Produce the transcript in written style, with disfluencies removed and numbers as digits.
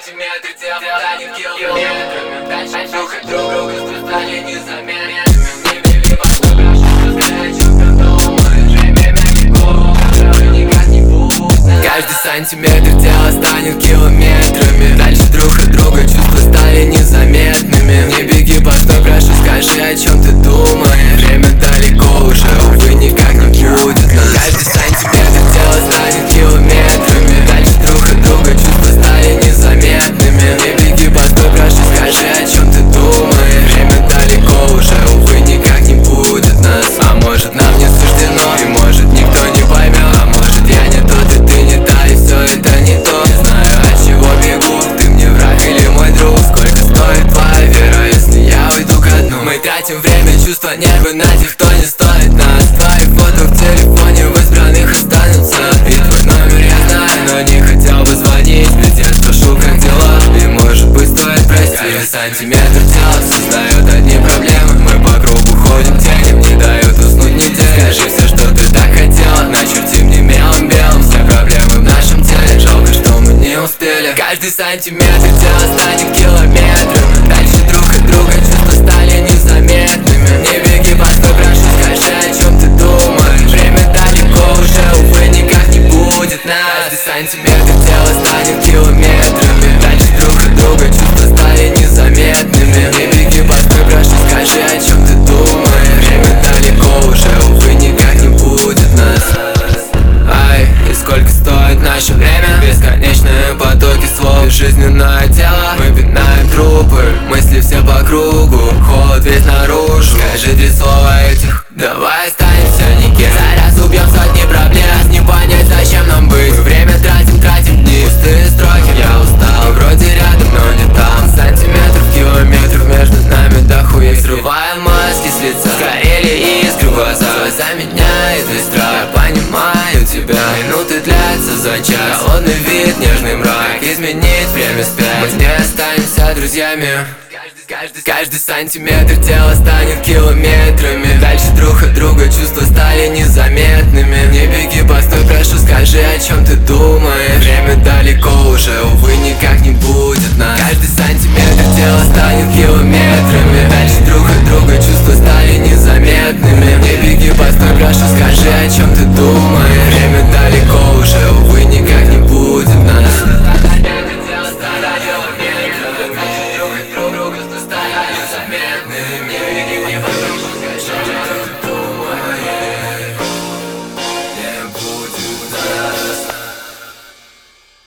сантиметры тела станет километрами. Дальше друг от друга быстро стали незаметными. Не бери по что прошу, сказать, что ты думаешь. Время мягкого, которого никак не будет. Каждый сантиметр тела станет километрами. Дальше друг от друга чувства стали незаметными. Не беги по что прошу, скажи, о чем ты думаешь. Время далеко уже, увы, никак не будет нас. Каждый сантиметр тела станет километрами. Дальше друг от друга чувства стали незаметными. Не беги по что прошу, скажи, о чем ты думаешь. Время далеко уже, увы, никак не будет нас. А может нам не суждено, и может никто не поймет. А может я не тот, и ты не та, и все это не то. Не знаю, от чего бегу, ты мне враг или мой друг. Сколько стоит твоя вера, если я уйду ко дну? Мы тратим время, чувства, нервы на тех, кто не стоит нас. Твои фото в телефоне в избранных останутся. И твой номер я знаю, но не хотел бы звонить. Ведь я спрошу, как дела, и может быть стоит простить. Каждый сантиметр тела создает одни проблемы. Мы по кругу ходим, тянем, не дают уснуть неделю. Скажи все, что ты так хотела, начерти мне мелом белым все проблемы в нашем теле. Жалко, что мы не успели. Каждый сантиметр тела станет километром. Дальше друг от друга чувства стали незаметными. Не беги по что прошу, скажи, о чем ты думаешь. Время далеко уже, увы, никак не будет нас. Каждый сантиметр тела станет километрами. Дальше друг от друга чувства стали незаметными. Не беги по что прошу, скажи, о чем ты думаешь. Время далеко уже, увы, никак не будет нас. Ай, и сколько стоит наше время? Бесконечные потоки слов, жизненное тело. Мы пинаем трупы, мысли все по кругу. Холод весь наружу. Скажи 3 слова этих, давай останемся никем. За раз убьем сотни проблем, не понять, зачем нам быть. Мы время тратим дни, пустые строки. Я устал, вроде рядом, но не там. Сантиметров, километров между нами дохуя. Срываем маски с лица, сгорели искры в глазах. Заметняет весь страх, я понимаю тебя. Минуты длятся за час, холодный вид, нежный мрак. Изменить время вспять, мы не останемся друзьями. Каждый сантиметр тела станет километрами. Дальше друг от друга чувства стали незаметными. Не беги, постой, прошу, скажи, о чем ты думаешь. Время далеко уже, увы, никак не будет нас. Каждый сантиметр тела станет километрами. Дальше друг от друга чувства стали незаметными. Не беги, постой, прошу, скажи, о чем ты думаешь. Время далеко уже, увы, никак